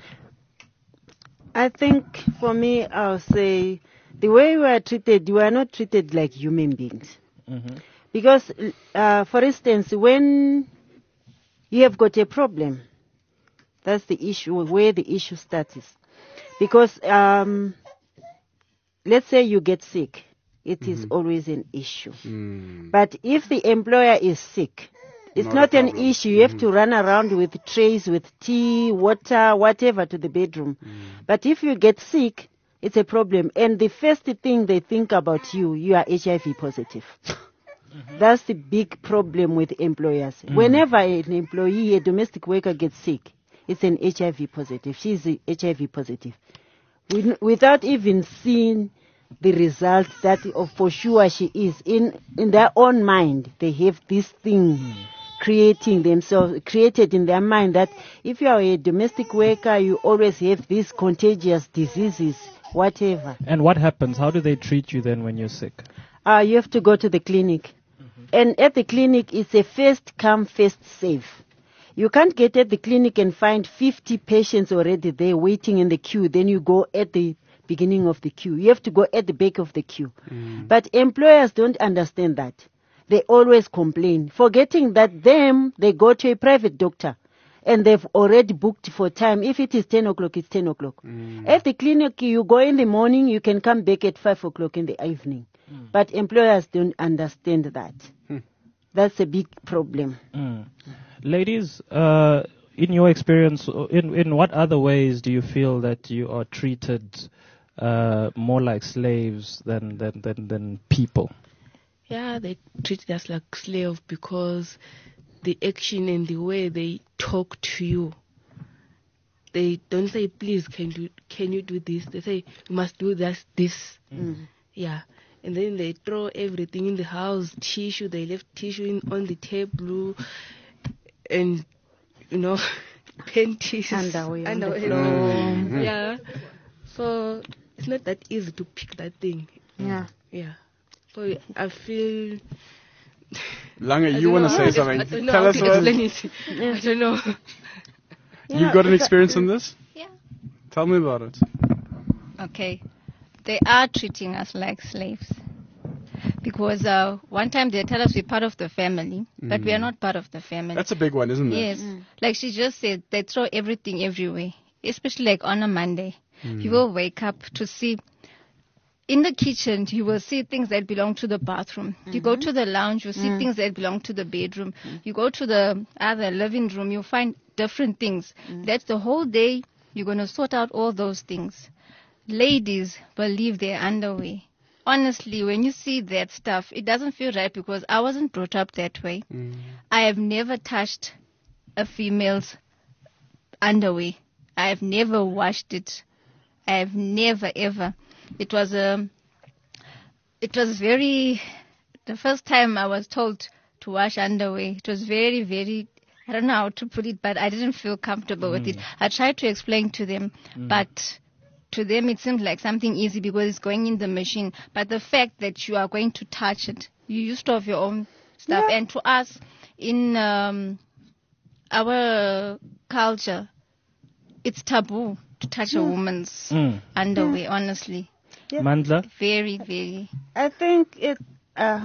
I think for me, I'll say the way we are treated, we are not treated like human beings. Mm-hmm. Because, uh, for instance, when you have got a problem, that's the issue, where the issue starts. Because, um, let's say you get sick, it is always an issue. Mm. But if the employer is sick, it's Not a not, an problem. issue. You have to run around with trays, with tea, water, whatever to the bedroom. But if you get sick, it's a problem. And the first thing they think about you, you are H I V positive. That's the big problem with employers. Whenever an employee, a domestic worker gets sick, it's an H I V positive. She's a H I V positive. With- Without even seeing the result that oh, for sure she is. In in their own mind, they have this thing creating themselves, created in their mind that if you are a domestic worker, you always have these contagious diseases, whatever. And what happens? How do they treat you then when you're sick? Uh, you have to go to the clinic. And at the clinic, it's a first come, first save. You can't get at the clinic and find fifty patients already there waiting in the queue. Then you go at the beginning of the queue. You have to go at the back of the queue. But employers don't understand that. They always complain, forgetting that them, they go to a private doctor and they've already booked for time. If it is ten o'clock, it's ten o'clock. At the clinic, you go in the morning, you can come back at five o'clock in the evening. But employers don't understand that. That's a big problem. Mm. Ladies, uh, in your experience, in in what other ways do you feel that you are treated uh, more like slaves than, than, than, than people? Yeah, they treat us like slave because the action and the way they talk to you. They don't say, please, can you can you do this? They say, you must do this, this. Mm. Yeah. And then they throw everything in the house, tissue, they left tissue in, on the table, and, you know, panties. Underwear on the underwear. floor. Yeah. So it's not that easy to pick that thing. Yeah. Yeah. So I feel... Langa, I you don't want know to how say to- something? I don't know Tell how us to what. explain it. I don't know. You've got an experience in this? Yeah. Tell me about it. Okay. They are treating us like slaves. Because uh, one time they tell us we're part of the family, but we are not part of the family. That's a big one, isn't it? Yes. Like she just said, they throw everything everywhere, especially like on a Monday. You will wake up to see, in the kitchen, you will see things that belong to the bathroom. You go to the lounge, you see things that belong to the bedroom. You go to the other living room, you find different things. That's the whole day, you're going to sort out all those things. Ladies will leave their underwear. Honestly, when you see that stuff, it doesn't feel right because I wasn't brought up that way. I have never touched a female's underwear. I have never washed it. I have never ever. It was a. It was very. The first time I was told to wash underwear, it was very, very. I don't know how to put it, but I didn't feel comfortable with it. I tried to explain to them, but to them it seemed like something easy because it's going in the machine. But the fact that you are going to touch it, you used to have your own stuff, and to us in um, our culture, it's taboo to touch a woman's Mm. underwear, honestly. Yeah. Mandla? Very, very. I think it. Uh,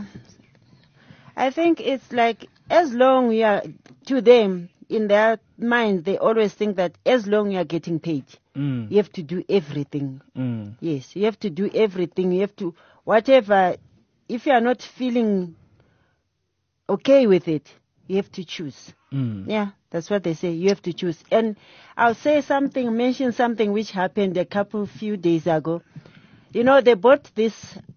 I think it's like as long you are to them in their mind, they always think that as long you are getting paid, Mm. you have to do everything. Mm. Yes, you have to do everything. You have to whatever. If you are not feeling okay with it, you have to choose. Mm. Yeah, that's what they say. You have to choose. And I'll say something, mention something which happened a couple few days ago. You know, they bought this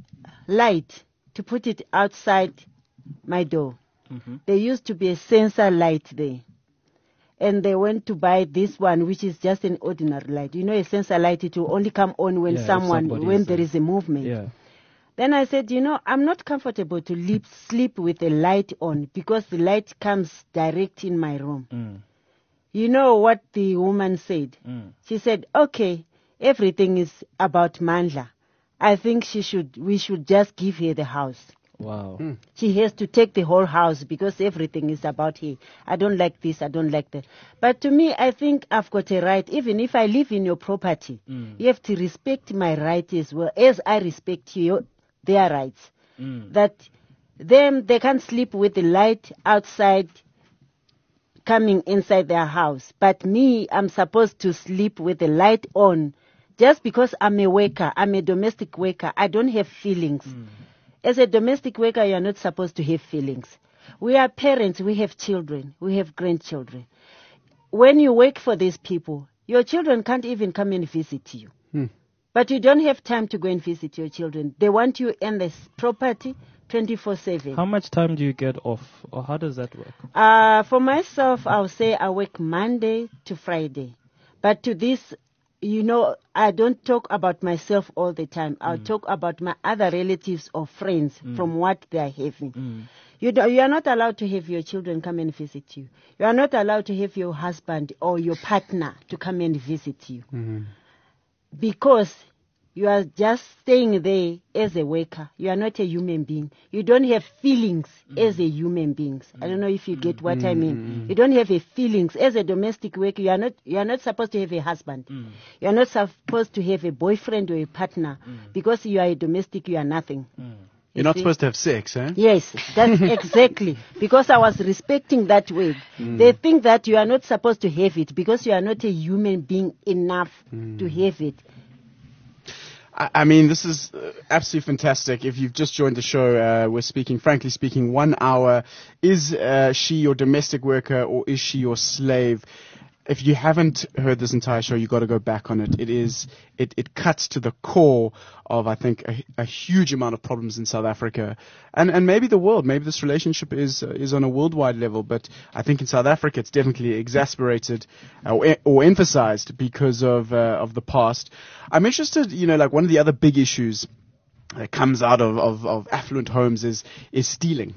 light to put it outside my door. Mm-hmm. There used to be a sensor light there. And they went to buy this one, which is just an ordinary light. You know, a sensor light, it will only come on when Yeah, if someone, somebody when is there there. is a movement. Yeah. Then I said, you know, I'm not comfortable to leap, sleep with the light on because the light comes direct in my room. Mm. You know what the woman said? Mm. She said, okay, everything is about Mandla. I think she should, we should just give her the house. Wow. She has to take the whole house because everything is about her. I don't like this, I don't like that. But to me, I think I've got a right. Even if I live in your property, Mm. you have to respect my right as well, as I respect your, their rights. Mm. That them, they can't sleep with the light outside coming inside their house. But me, I'm supposed to sleep with the light on just because I'm a worker. I'm a domestic worker. I don't have feelings. As a domestic worker, you're not supposed to have feelings. We are parents. We have children. We have grandchildren. When you work for these people, your children can't even come and visit you. Hmm. But you don't have time to go and visit your children. They want you in this property twenty-four seven. How much time do you get off, or how does that work? Uh, for myself, I'll say I work Monday to Friday. But to this, you know, I don't talk about myself all the time. I'll talk about my other relatives or friends from what they are having. Mm. You, do, you are not allowed to have your children come and visit you. You are not allowed to have your husband or your partner to come and visit you. Mhm. Because you are just staying there as a worker. You are not a human being. You don't have feelings as a human being. I don't know if you get what I mean. You don't have a feelings as a domestic worker. You are not. You are not supposed to have a husband. You are not supposed to have a boyfriend or a partner because you are a domestic. You are nothing. You're not see? supposed to have sex, eh? Yes, that's exactly. Because I was respecting that word. They think that you are not supposed to have it because you are not a human being enough to have it. I, I mean, this is uh, absolutely fantastic. If you've just joined the show, uh, we're speaking, frankly speaking, one hour. Is uh, she your domestic worker or is she your slave? If you haven't heard this entire show, you've got to go back on it. It is, it, it cuts to the core of, I think, a, a huge amount of problems in South Africa. And, and maybe the world. Maybe this relationship is, uh, is on a worldwide level. But I think in South Africa, it's definitely exasperated uh, or, or emphasized because of, uh, of the past. I'm interested, you know, like one of the other big issues that comes out of, of, of affluent homes is, is stealing.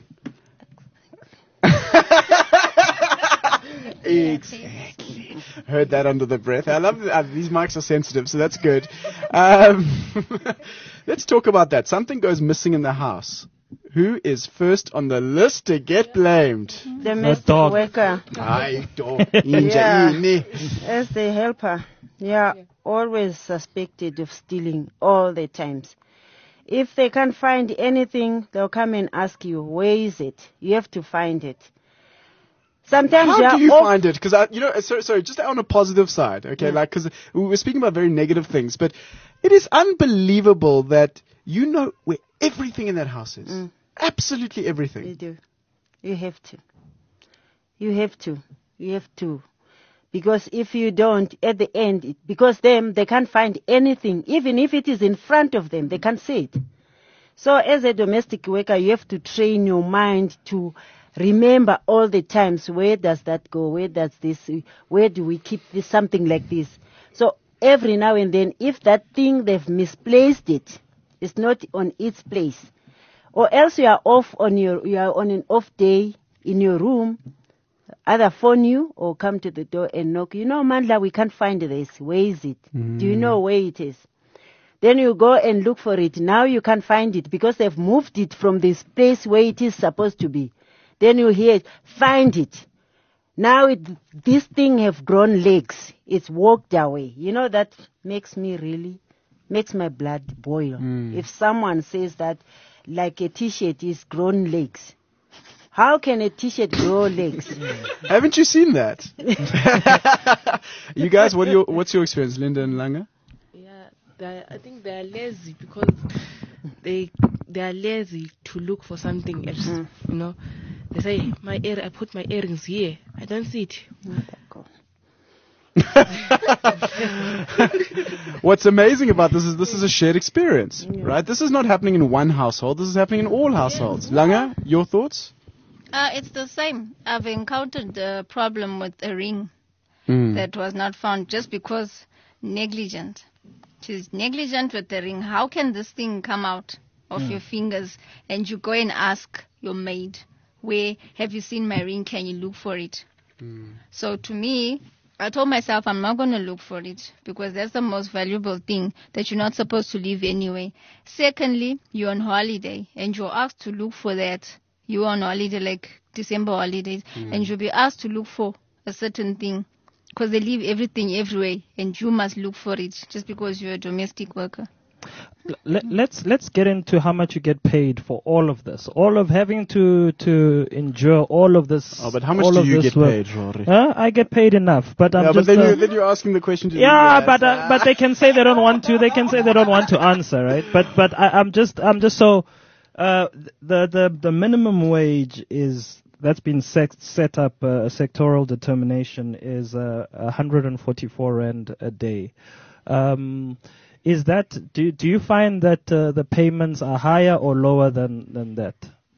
Exactly. Heard that under the breath. I love that. Uh, these mics are sensitive, so that's good. Um, let's talk about that. Something goes missing in the house. Who is first on the list to get blamed? Domestic dog. worker. Aye, dog. Yeah. Inja, As the helper. Yeah, always suspected of stealing all the times. If they can't find anything, they'll come and ask you, where is it? You have to find it. Sometimes How do you off- find it? Because, you know, sorry, sorry, just on a positive side, okay? Yeah. Like, because we were speaking about very negative things, but it is unbelievable that you know where everything in that house is. Mm. Absolutely everything. You do. You have to. You have to. You have to. Because if you don't, at the end, it, because them, they can't find anything. Even if it is in front of them, they can't see it. So as a domestic worker, you have to train your mind to remember all the times, where does that go? Where does this, where do we keep this, something like this? So every now and then, if that thing, they've misplaced it, it's not on its place. Or else you are off on your, you are on an off day in your room, either phone you or come to the door and knock. You know, Mandla, we can't find this. Where is it? Mm. Do you know where it is? Then you go and look for it. Now you can't find it because they've moved it from this place where it is supposed to be. Then you hear it, find it. Now it, this thing have grown legs. It's walked away. You know, that makes me really, makes my blood boil. Mm. If someone says that like a t-shirt is grown legs. How can a t-shirt grow legs? Haven't you seen that? You guys, what are your, what's your experience, Linda and Langa? Yeah, they- I think they are lazy because they they are lazy to look for something else. Mm. You know, they say my ear. I put my earrings here. I don't see it. What's amazing about this is this is a shared experience, right? This is not happening in one household. This is happening in all households. Langa, your thoughts? Uh, it's the same. I've encountered a problem with a ring Mm. that was not found just because negligent. She's negligent with the ring. How can this thing come out of your fingers? And you go and ask your maid, where have you seen my ring? Can you look for it? Mm. So to me, I told myself I'm not going to look for it because that's the most valuable thing that you're not supposed to leave anyway. Secondly, you're on holiday and you're asked to look for that. You're on holiday like December holidays Mm. and you'll be asked to look for a certain thing because they leave everything everywhere and you must look for it just because you're a domestic worker. Let, let's let's get into how much you get paid for all of this, all of having to to endure all of this. Oh, but how much all do of you this get work. paid, Rory? Huh? I get paid enough, but I'm Yeah, but just. then, uh, you, then you're asking the question to the yeah, guys. but uh, but they can say they don't want to. They can say they don't want to answer, right? But but I, I'm just I'm just so uh, the the the minimum wage is. That's been set, set up, uh, a sectoral determination is uh, one hundred forty-four rand a day. Um, is that, do, do you find that uh, the payments are higher or lower than, than that?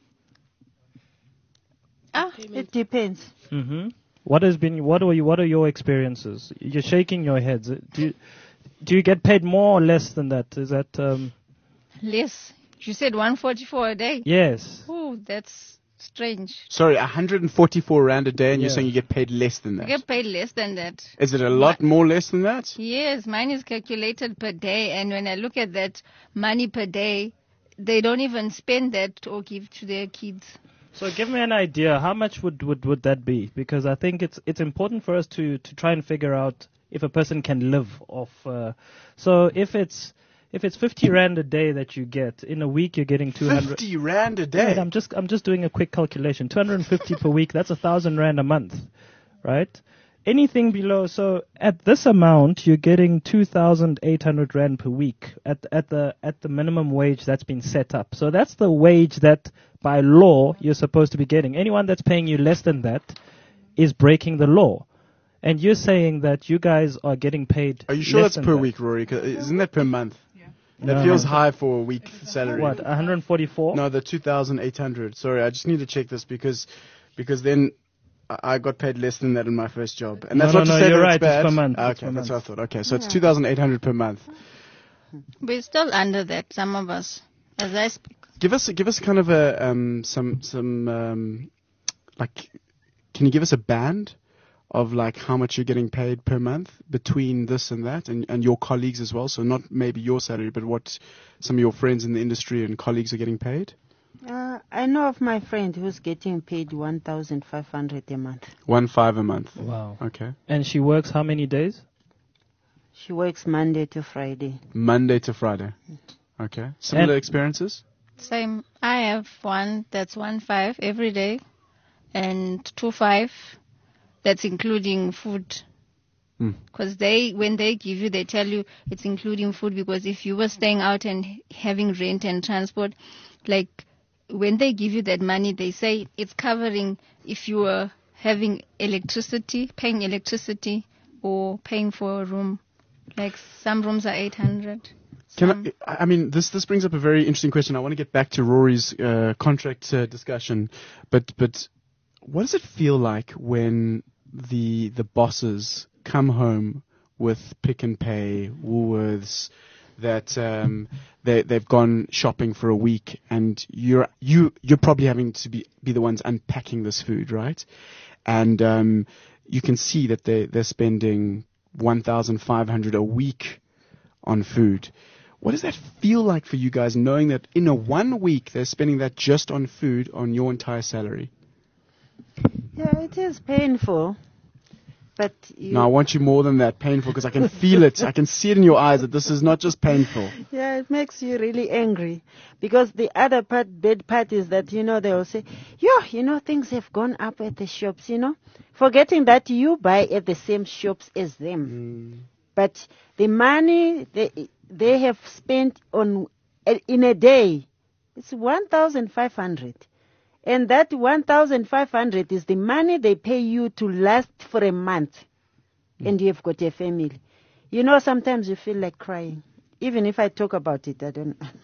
Ah, It depends. Mm-hmm. What has been, what are you, what are your experiences? You're shaking your heads. Do you, do you get paid more or less than that? Is that, um, less. You said one forty-four a day. yes. Oh, that's strange. Sorry, one hundred forty-four rand a day, and Yeah. you're saying you get paid less than I that. get paid less than that. Is it a lot more less than that? Yes, mine is calculated per day, and when I look at that money per day, they don't even spend that or give to their kids. So give me an idea. How much would, would, would that be? Because I think it's it's important for us to, to try and figure out if a person can live off. Uh, so if it's if it's fifty rand a day that you get in a week, you're getting two hundred. fifty rand a day. Wait, I'm just I'm just doing a quick calculation. two hundred fifty per week. That's a thousand rand a month, right? anything below, so at this amount, you're getting two thousand eight hundred rand per week at at the at the minimum wage that's been set up. So that's the wage that by law you're supposed to be getting. Anyone that's paying you less than that is breaking the law. And you're saying that you guys are getting paid. Are you sure less that's than per that? week, Rory? 'Cause isn't that per month? Yeah. That No, feels no. high for a week salary. What, one hundred forty-four? No, the two thousand eight hundred. Sorry, I just need to check this because because then I I got paid less than that in my first job. And No, that's no, not to no, say you're that right, it's bad. it's per month, Ah, it's okay, per that's month. what I thought. Okay, so it's two thousand eight hundred per month. We're still under that, some of us. As I speak. Give us give us kind of a um some some um like can you give us a band of like how much you're getting paid per month between this and that and, and your colleagues as well? So not maybe your salary, but what some of your friends in the industry and colleagues are getting paid? Uh, I know of my friend who's getting paid one thousand five hundred a month. One five a month. Wow. Okay. And she works how many days? She works Monday to Friday. Monday to Friday. Okay. Similar And- experiences? Same. I have one that's one five every day, and two five. That's including food. Mm. Because they, when they give you, they tell you it's including food. Because if you were staying out and having rent and transport, like when they give you that money, they say it's covering if you were having electricity, paying electricity, or paying for a room. Like some rooms are eight hundred. Can I, I mean, this this brings up a very interesting question. I want to get back to Rory's uh, contract uh, discussion, but but what does it feel like when the the bosses come home with Pick and Pay, Woolworths, that um, they they've gone shopping for a week, and you're you you're probably having to be be the ones unpacking this food, right? And um, you can see that they they're spending one thousand five hundred a week on food. What does that feel like for you guys, knowing that in a one week they're spending that just on food on your entire salary? Yeah, it is painful. But you, No, I want you more than that, painful, because I can feel it. I can see it in your eyes that this is not just painful. yeah, it makes you really angry. Because the other part, bad part is that, you know, they will say, yo, you know, things have gone up at the shops, you know, forgetting that you buy at the same shops as them. Mm. But the money they, they have spent on in a day, it's one thousand five hundred. And that one thousand five hundred is the money they pay you to last for a month. Mm. And you've got a family. You know, sometimes you feel like crying. Even if I talk about it, I don't know.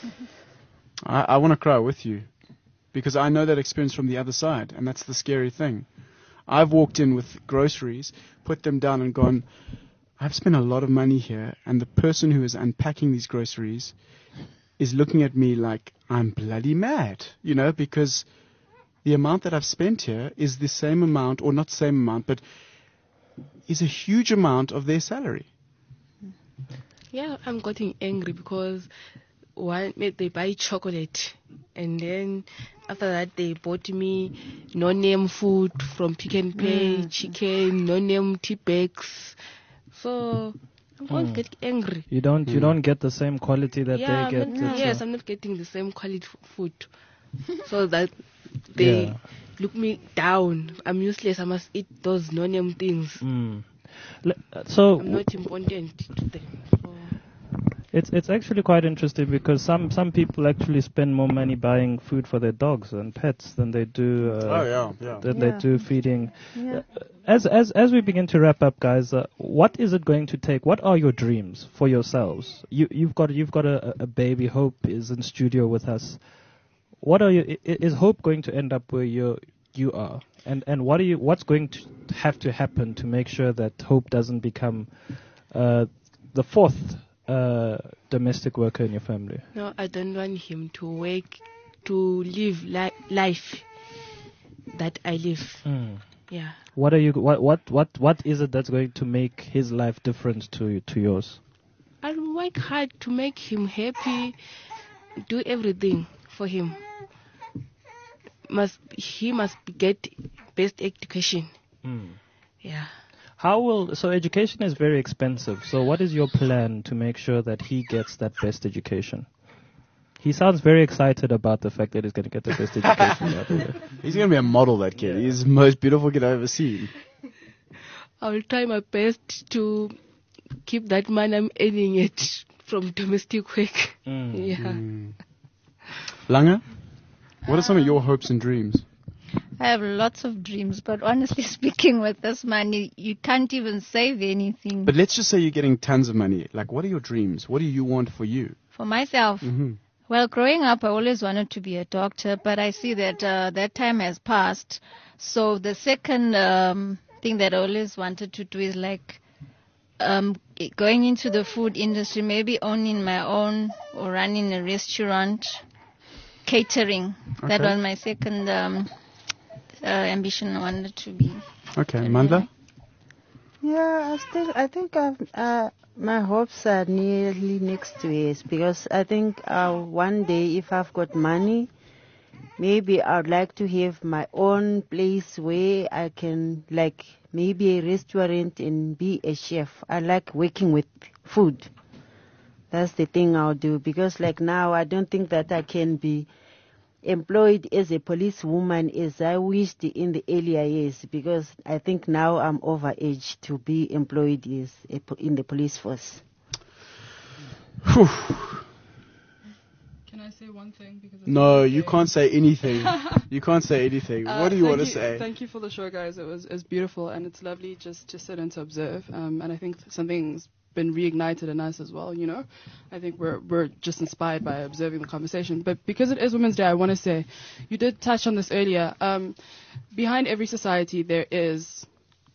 I, I want to cry with you, because I know that experience from the other side, and that's the scary thing. I've walked in with groceries, put them down and gone, I've spent a lot of money here, and the person who is unpacking these groceries is looking at me like I'm bloody mad, you know, because the amount that I've spent here is the same amount, or not same amount, but is a huge amount of their salary. Yeah, I'm getting angry because one, they buy chocolate, and then after that they bought me no-name food from Pick and Pay, Mm. chicken, no-name tea bags. So I'm going Mm. to get angry. You don't you Mm. don't get the same quality that yeah, they I'm get. not, at yes, your- I'm not getting the same quality f- food. So that they Yeah. look me down. I'm useless. I must eat those no-name things. Mm. Le- uh, So I'm not important to them. So it's it's actually quite interesting because some some people actually spend more money buying food for their dogs and pets than they do. Uh, Oh, yeah, yeah. Than Yeah. they do feeding. Yeah. As as as we begin to wrap up, guys, uh, what is it going to take? What are your dreams for yourselves? You you've got you've got a, a baby. Hope is in studio with us. What are you? i- Is Hope going to end up where you you are? And and what are you? What's going to have to happen to make sure that Hope doesn't become uh, the fourth uh, domestic worker in your family? no, I don't want him to work, to live li- life that I live. Mm. Yeah. What are you? What what what what is it that's going to make his life different to to yours? I'll work hard to make him happy, do everything for him. Must he must get best education. Mm. Yeah. How will so education is very expensive. So what is your plan to make sure that he gets that best education? He sounds very excited about the fact that he's going to get the best education. By the way. He's going to be a model, that kid. He's the most beautiful kid I've ever seen. I will try my best to keep that money I'm earning it from domestic work. Mm. Yeah. Mm. Langa, what are some of your hopes and dreams? I have lots of dreams, but honestly speaking, with this money, you can't even save anything. But let's just say you're getting tons of money. Like, what are your dreams? What do you want for you? For myself, Mm-hmm. well, growing up, I always wanted to be a doctor, but I see that uh, that time has passed. So the second um, thing that I always wanted to do is like um, going into the food industry, maybe owning my own or running a restaurant, catering. Okay. That was my second um, uh, ambition I wanted to be. Okay, Mandla? Yeah, I still, I think I've, uh, my hopes are nearly next to it because I think uh, one day if I've got money, maybe I'd like to have my own place where I can, like, maybe a restaurant and be a chef. I like working with food. That's the thing I'll do because, like, now I don't think that I can be employed as a policewoman as I wished in the earlier years because I think now I'm over age to be employed as a, po- in the police force. Whew. Can I say one thing? Because it's No, my you day. can't say anything. You can't say anything. Uh, What do you thank want to say? Thank you for the show, guys. It was, it was beautiful, and it's lovely just to sit and to observe. Um, and I think something's been reignited in us as well, you know. I think we're we're just inspired by observing the conversation. But because it is Women's Day, I want to say, you did touch on this earlier. Um, behind every society, there is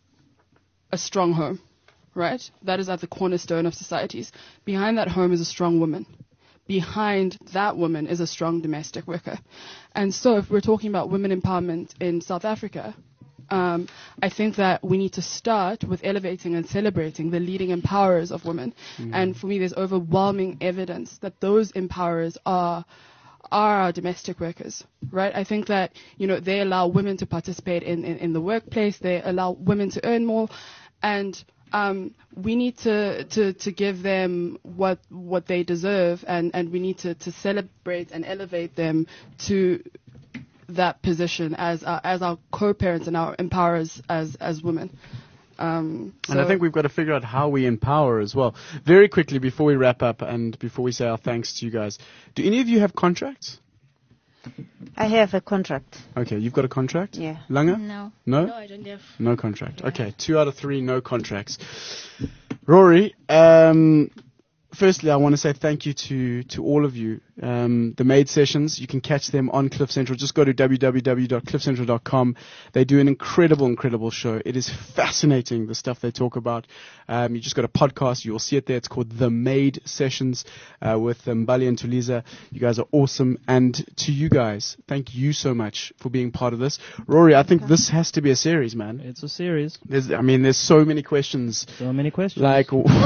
a strong home, right? That is at the cornerstone of societies. Behind that home is a strong woman. Behind that woman is a strong domestic worker. And so if we're talking about women empowerment in South Africa, um, I think that we need to start with elevating and celebrating the leading empowerers of women. Mm. And for me, there's overwhelming evidence that those empowerers are are our domestic workers, right? I think that, you know, they allow women to participate in, in, in the workplace. They allow women to earn more. And Um, we need to, to, to give them what what they deserve, and, and we need to, to celebrate and elevate them to that position as our, as our co-parents and our empowerers as as women. Um, so and I think we've got to figure out how we empower as well. Very quickly, before we wrap up and before we say our thanks to you guys, do any of you have contracts? I have a contract. Okay, you've got a contract? Yeah. Langa? No. No? No, I don't have. No contract. Okay, two out of three, no contracts. Rory, um, firstly, I want to say thank you to, to all of you. Um, the Maid Sessions, you can catch them on Cliff Central. Just go to w w w dot cliff central dot com. They do an incredible, incredible show. It is fascinating, the stuff they talk about. Um, you just got a podcast. You'll see it there. It's called The Maid Sessions uh, with um, Bali and Tuliza. You guys are awesome. And to you guys, thank you so much for being part of this. Rory, I think this has to be a series, man. It's a series. There's, I mean, there's so many questions. So many questions. Like,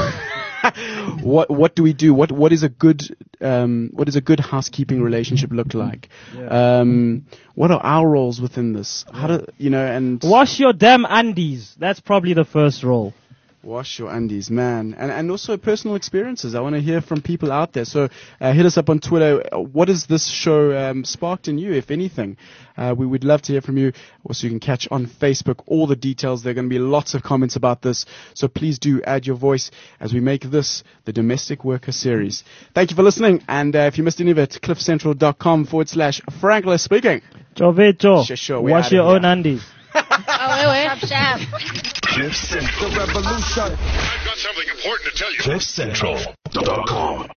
what what do we do? What what is a good um, what does a good housekeeping relationship look like? Yeah. Um, what are our roles within this? How do you know? And Wash your damn undies. That's probably the first role. wash your undies, man. And and also personal experiences. I want to hear from people out there. So uh, hit us up on Twitter. What has this show um, sparked in you, if anything? Uh, we would love to hear from you. Also, you can catch on Facebook all the details. There are going to be lots of comments about this. So please do add your voice as we make this the Domestic Worker Series. Thank you for listening. And uh, if you missed any of it, cliffcentral.com forward slash Frankler speaking. Jovecho. Sure, sure, we're Wash outta your here. own undies. Oh, wait, wait. Sharp, sharp. Cliff Central. I've got something important to tell you. cliff central dot com